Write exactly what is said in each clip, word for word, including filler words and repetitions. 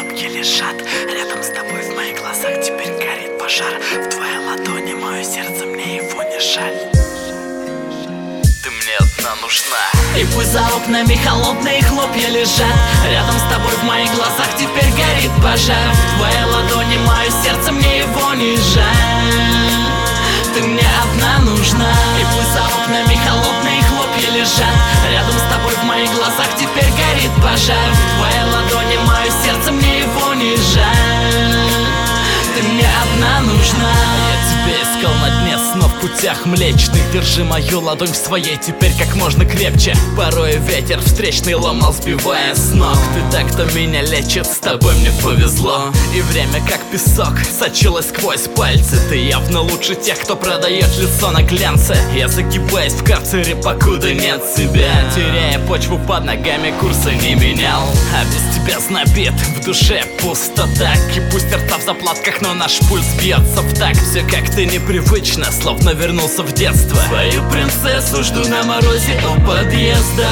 хлопья лежат. Рядом с тобой в моих глазах теперь горит пожар. В твоей ладони мое сердце, мне его не жаль. Ты мне одна нужна. И пусть за окнами холодные хлопья лежат. Рядом с тобой в моих глазах теперь горит пожар. В твоей ладони мое сердце, мне его не жаль. Ты мне одна нужна. И пусть за окнами холодные хлопья лежат. Рядом с тобой в моих глазах теперь горит пожар. В твоей ладони мое сердце, мне его не жаль. Ты мне одна нужна. Я тебя искал на дне снов, в путях млечных. Держи мою ладонь в своей теперь как можно крепче. Порой ветер встречный ломал, сбивая с ног. Ты так, кто меня лечит, с тобой мне повезло. И время как песок сочилось сквозь пальцы. Ты явно лучше тех, кто продает лицо на глянце. Я загибаюсь в карцере, покуда нет себя. Теряя почву под ногами, курса не менял. А без тебя знобит, в душе пустота. И пусть рта в заплатках, но наш пульс бьется в такт. Все как-то непривычно, словно вернулся в детство. Свою принцессу жду на морозе у подъезда.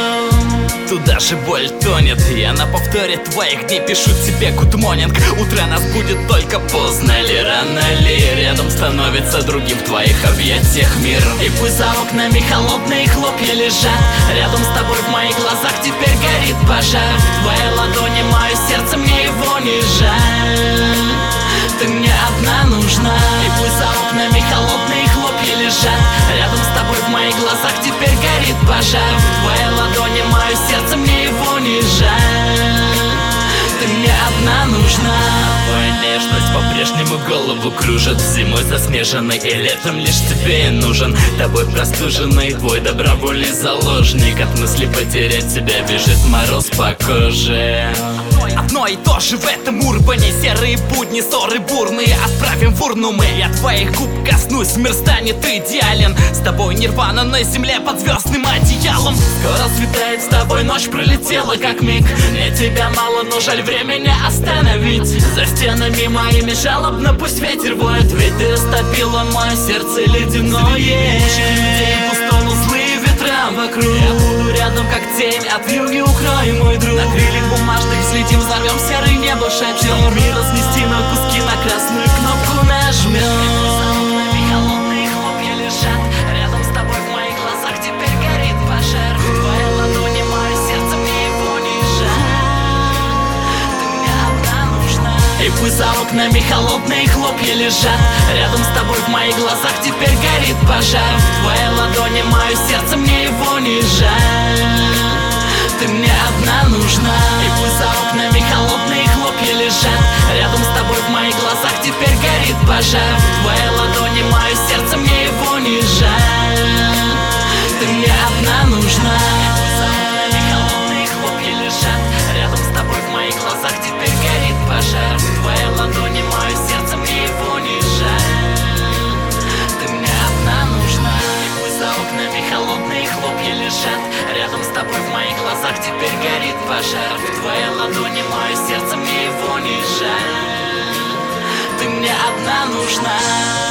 Туда же боль тонет. Я на повторе твоих дней пишу тебе good morning. Утро нас будет только поздно ли, рано ли. Рядом становится другим в твоих объятиях мир. И пусть за окнами холодные хлопья лежат. Рядом с тобой в моих глазах теперь горит пожар. В твоей ладони мое сердце, мне его не жаль. Ты мне одна нужна. И пусть за окнами холодные хлопья лежат. Рядом с тобой в моих глазах теперь горит пожар. В твоей ладони мое сердце, мне его не жаль. Ты мне одна нужна. Твоя нежность по-прежнему голову кружит. Зимой заснеженный и летом лишь тебе и нужен. Тобой простуженный твой добровольный заложник. От мысли потерять тебя бежит мороз по коже. Одно и то же в этом урбане. Серые будни, ссоры бурные отправим в урну мы. Я твоих губ коснусь, мир станет идеален. С тобой нирвана на земле под звездным одеялом. Скоро светает, с тобой ночь пролетела как миг. Мне тебя мало, но жаль времени остановить. За стенами моими жалобно пусть ветер воет. Ведь ты растопила мое сердце ледяное. Пустому злые ветра вокруг. Я буду рядом как тень, от вьюги укрой, мой друг. На крыльях бумажных взлетим, взорвем серое небо шатер. Мир разнести на куски, на красную кнопку нажмем. Холодные хлопья лежат. Рядом с тобой в моих глазах теперь горит пожар. В твоей ладони мое сердце, мне его не жаль. Ты мне одна нужна. И пусть за окнами холодные хлопья лежат. Рядом с тобой в моих глазах теперь горит пожар. В твоей ладони мое сердце, мне его не жаль. Ты мне одна нужна. И пусть за окнами холодные хлопья лежат. Рядом с тобой в моих глазах теперь горит пожар. В твоей ладони мое сердце, мне его не жаль. Ты мне одна нужна. И пусть за окнами холодные хлопья лежат. Рядом с тобой в моих глазах теперь горит пожар. В твоей ладони мое сердце, мне его не жаль. Ты мне одна нужна. И пусть за окнами холодные хлопья лежат. Рядом с тобой в моих глазах теперь горит пожар. В твоей ладони мое сердце, мне его не жаль. Ты мне одна нужна.